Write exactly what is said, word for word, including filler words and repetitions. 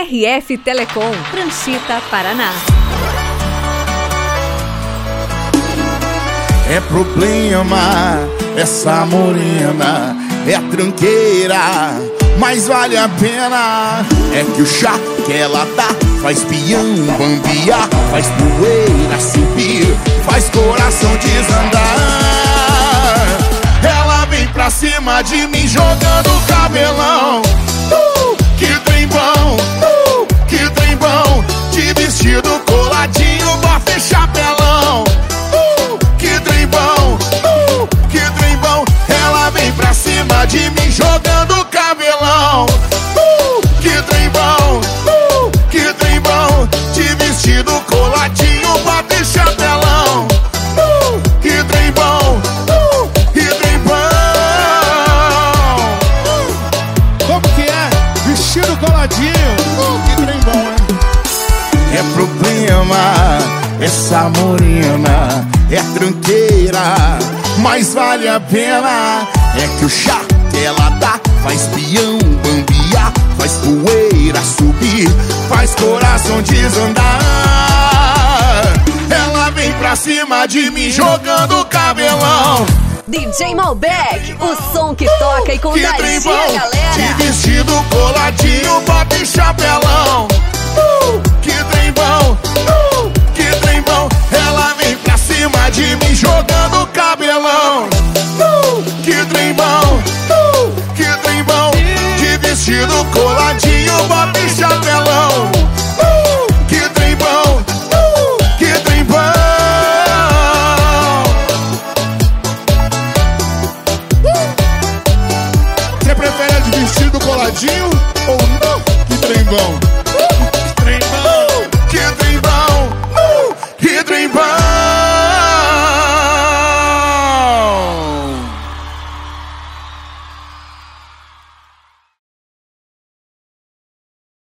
R F Telecom, Pranchita, Paraná. É problema, essa morena é tranqueira, mas vale a pena. É que o chá que ela dá faz peão bambiar, faz poeira subir, faz coração desandar. Ela vem pra cima de mim jogando cabelão. Uh, que trem bom, uh, que trem bom. De vestido coladinho, bota e chapelão. Uh, que trem bom, uh, que trem bom. Ela vem pra cima de mim jogando cabelão. Uh, que trem bom, uh, que trem bom. De vestido coladinho, bota e chapelão. Uh, que trem bom, uh, que trem bom. Como que é? Vestido coladinho. Uh, que trem bom, hein? É problema, essa morena é tranqueira, mas vale a pena. É que o chá que ela dá faz peão bambiar, faz poeira subir, faz coração desandar. Ela vem pra cima de mim jogando cabelão. D J Malbec, o som que toca e Que trem contagia bom, a galera. de vestido coladinho, bota e chá